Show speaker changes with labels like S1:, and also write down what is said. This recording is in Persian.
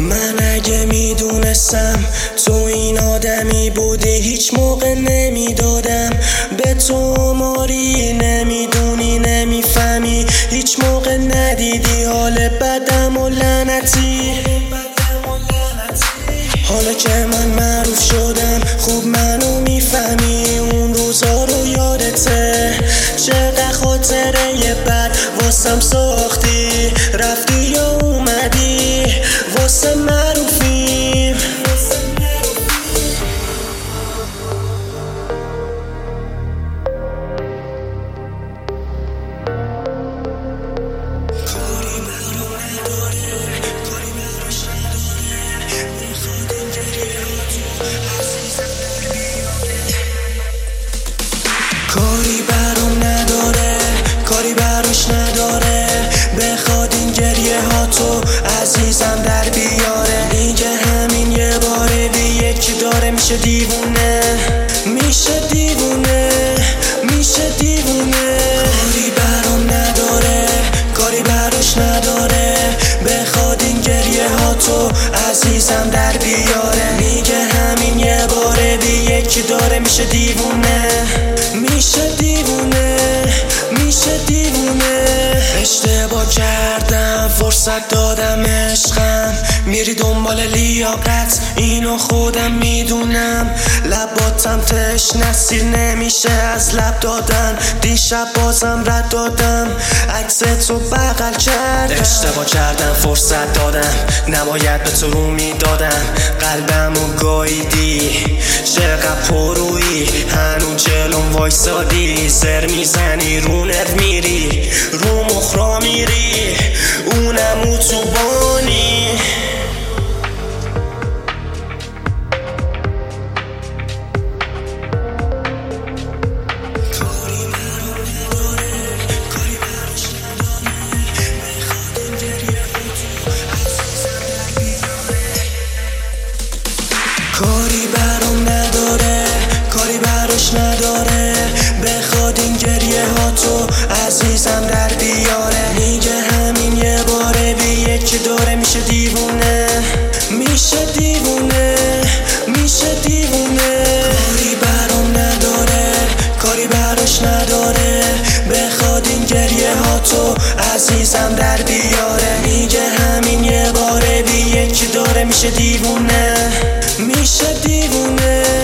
S1: من اگه میدونستم تو این آدمی بودی هیچ موقع نمیدادم به تو ماری. نمیدونی نمیفهمی هیچ موقع ندیدی حال بدم و لعنتی. حالا که من معروف شدم خوب منو میفهمی. اون روزا رو یادته چقدر خاطره بد واسم ساختی. رفتی یا اومدی واسه معروفیم. کاری برام نداره کاری براش نداره بخواد این گریه ها تو عزیزم در بیاره. میگه همین یه باره بی یکی داره میشه دیوونه میشه دیوونه میشه دیوونه. کاری برام نداره کاری براش نداره بخواد این گریه ها تو عزیزم در بیاره. میگه همین یه باره بی یکی داره میشه دیوونه میشه دیوونه میشه دیوونه. اشتباه کردم فرصت دادم عشقم میری دنبال لیاقت اینو خودم میدونم. لباتم تش نسیر نمیشه از لب دادن. دیشب بازم رد دادم عکس تو بغل کردم. اشتباه کردم فرصت دادم نباید به تو رو میدادم. قلبمو گاییدی چقدر پرویی هنو جلوم وایسادی. سر میزنی رو نت میری رو مخرا میری اونم اتوبانی. کاری برام نداره کاری براش نداره بخواد این گریه ها تو عزیزم در بیاره. میگه همین یه باره بی یکی داره میشه دیوونه میشه دیوونه میشه دیوونه. کاری برام نداره کاری براش نداره بخواد این گریه ها تو عزیزم در بیاره. میگه همین یه باره بی یکی داره میشه دیوونه میشه دیوونه